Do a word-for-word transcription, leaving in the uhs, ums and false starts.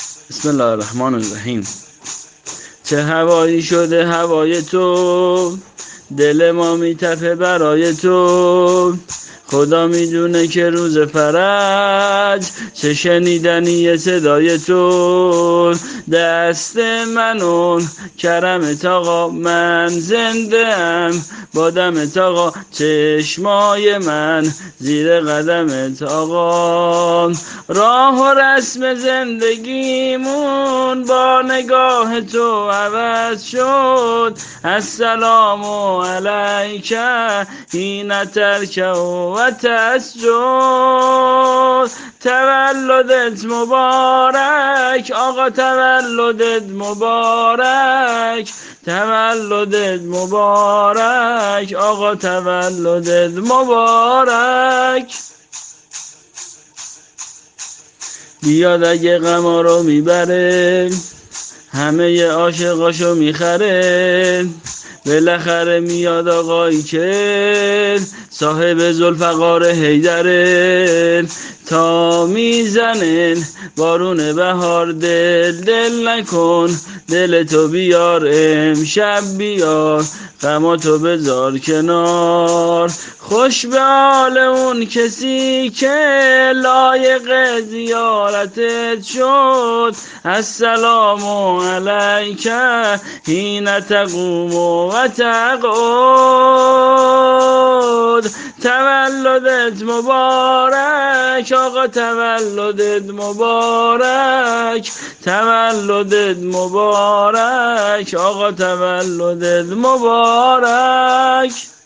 بسم الله الرحمن الرحیم. چه هوایی شده هوای تو، دل ما میتپه برای تو. خدا میدونه که روز فرج چه شنیدنی صدای تو. دست منون کرمت آقا، من زنده ام با دمت آقا. چشمای من زیر قدمت آقا. راه و رسم زندگیمون با نگاه تو عوض شد. السلام علیک حین ترکع و تسجد. تولدت مبارک آقا، تولدت مبارک. تولدت مبارک آقا، تولدت مبارک. بیاد اگه غما رو میبره، همه عاشقاشو میخره. بالاخره میاد آقایی که صاحب ذوالفقار حیدره. تا میزنن بارون بهار، دل دل نکن، دل تو بیار امشب بیار، غماتو بذار کنار. خوش به حال اون کسی که لایق زیارتت شد. السلام علیک حین تقوم و تقعد. تولدت مبارک آقا، تولدت مبارک. تولدت مبارک آقا، تولدت مبارک.